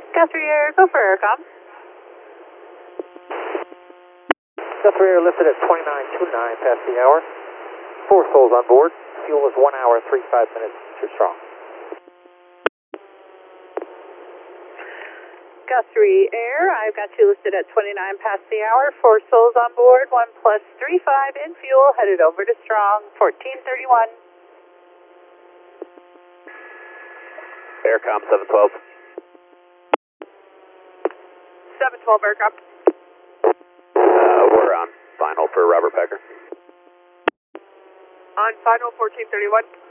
Guthrie Air, go for aircom. Guthrie Air listed at 2929 past the hour. 4 souls on board. Fuel is 1 hour, 35 minutes too strong. Guthrie Air, I've got you listed at 29 past the hour. 4 souls on board, 1 plus 35 in fuel, headed over to strong, 1431. Aircom 712. 712 aircraft. We're on final for Robert Packer. On final, 1431.